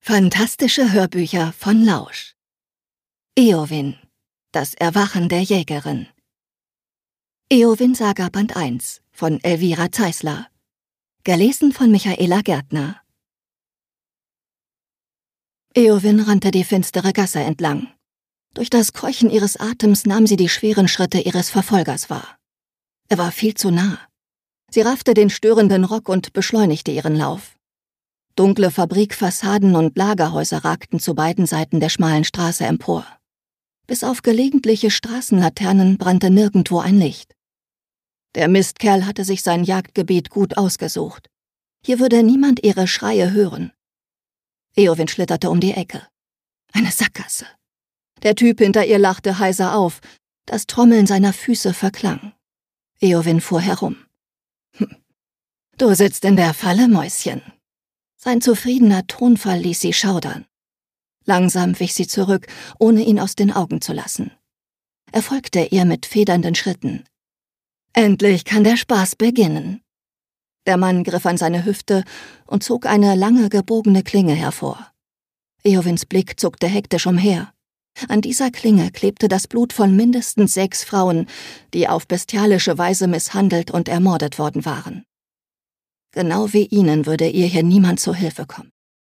Fantastische Hörbücher von Lausch. Eowyn, das Erwachen der Jägerin. Eowyn Saga Band 1 von Elvira Zeisler. Gelesen von Michaela Gärtner. Eowyn rannte die finstere Gasse entlang. Durch das Keuchen ihres Atems nahm sie die schweren Schritte ihres Verfolgers wahr. Er war viel zu nah. Sie raffte den störenden Rock und beschleunigte ihren Lauf. Dunkle Fabrikfassaden und Lagerhäuser ragten zu beiden Seiten der schmalen Straße empor. Bis auf gelegentliche Straßenlaternen brannte nirgendwo ein Licht. Der Mistkerl hatte sich sein Jagdgebiet gut ausgesucht. Hier würde niemand ihre Schreie hören. Eowyn schlitterte um die Ecke. Eine Sackgasse. Der Typ hinter ihr lachte heiser auf. Das Trommeln seiner Füße verklang. Eowyn fuhr herum. »Du sitzt in der Falle, Mäuschen.« Sein zufriedener Tonfall ließ sie schaudern. Langsam wich sie zurück, ohne ihn aus den Augen zu lassen. Er folgte ihr mit federnden Schritten. »Endlich kann der Spaß beginnen.« Der Mann griff an seine Hüfte und zog eine lange, gebogene Klinge hervor. Eowyns Blick zuckte hektisch umher. An dieser Klinge klebte das Blut von mindestens 6 Frauen, die auf bestialische Weise misshandelt und ermordet worden waren. Genau wie ihnen würde ihr hier niemand zu Hilfe kommen.